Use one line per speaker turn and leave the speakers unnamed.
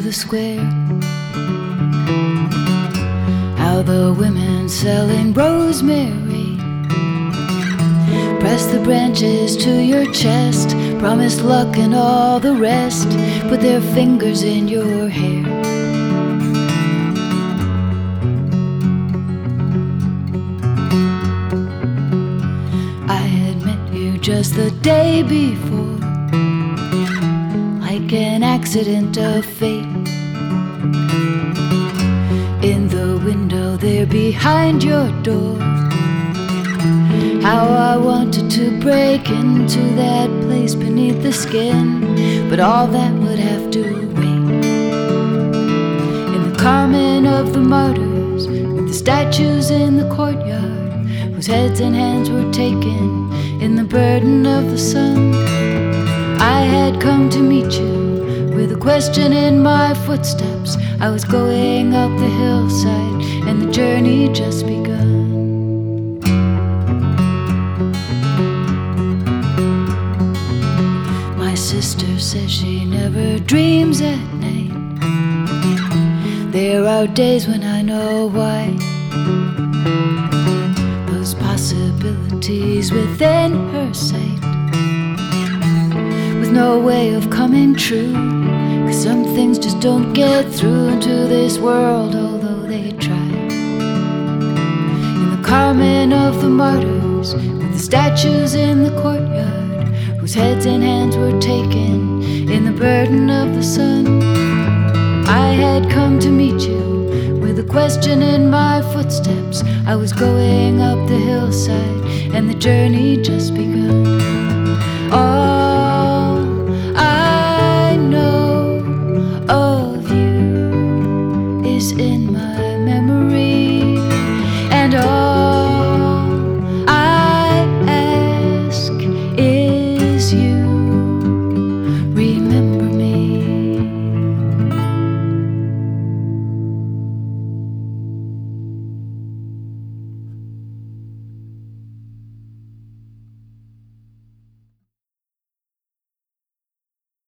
the square. How the women selling rosemary press the branches to your chest, promise luck and all the rest, put their fingers in your hair. I had met you just the day before, like an accident of fate. In the window there behind your door, how I wanted to break into that place beneath the skin, but all that would have to wait. In the Carmen of the Martyrs, with the statues in the courtyard, whose heads and hands were taken in the burden of the sun, I had come to meet you with a question in my footsteps. I was going up the hillside and the journey just begun. My sister says she never dreams at night. There are days when I know why. Those possibilities within her sight, with no way of coming true, 'cause some things just don't get through into this world, although they try. In the Carmen of the Martyrs, with the statues in the courtyard, whose heads and hands were taken in the burden of the sun, I had come to meet you with a question in my footsteps. I was going up the hillside and the journey just begun.